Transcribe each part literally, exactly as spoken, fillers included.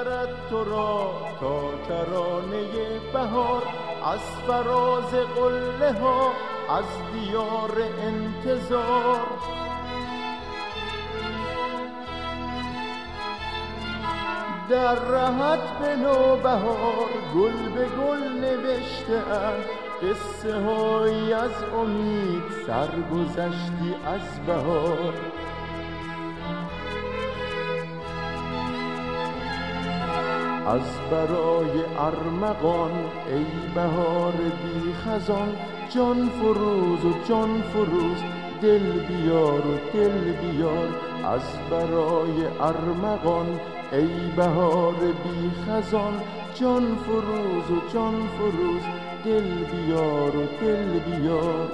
برد تو را تا کرانه بهار، از فراز قله ها، از دیار انتظار. در رهت به نوبهار گل به گل نوشته اند، قصه های از امید سرگذشتی از بهار. از برای ارمغان ای بهار بی خزان، جان فروز و جان فروز دل بیار و دل بیار. از برای ارمغان ای بهار بی خزان، جان فروز و جان فروز دل بیار و دل بیار.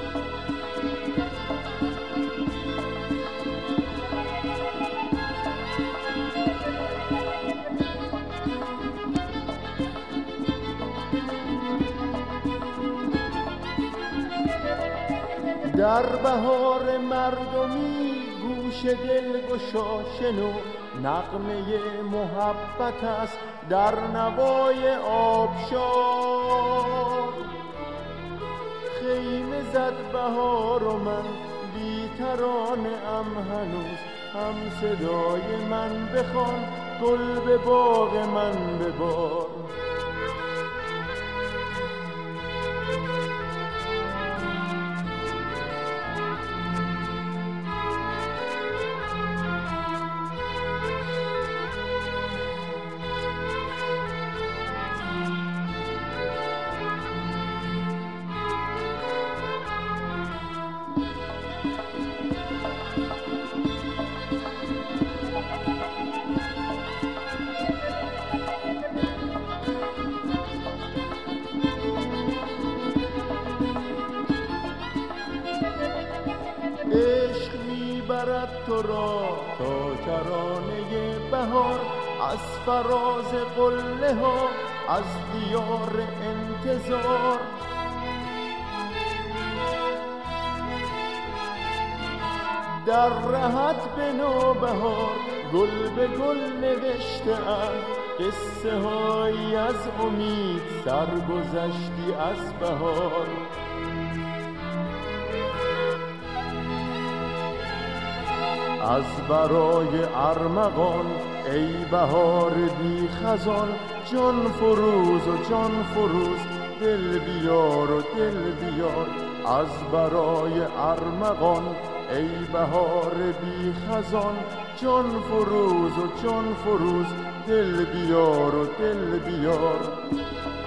در بهار مردمی گوش دل گشا شنو، نغمه محبت است در نوای آبشار. خیمه زد بهار و من بی ترانه ام هنوز، هم صدای من بخوان گل به باغ من ببار. عشق میبرد تو را تا کرانه بهار، از فراز قله ها، از دیار انتظار. در رهت به نوبهار گل به گل نوشته اند، قصه هایی از امید سرگذشتی از بهار. از برای ارمغان ای بهار بی خزان، جان فروز و جان فروز دل بیار و دل بیار. از برای ارمغان ای بهار بی خزان، جان فروز و جان فروز دل بیار و دل بیار.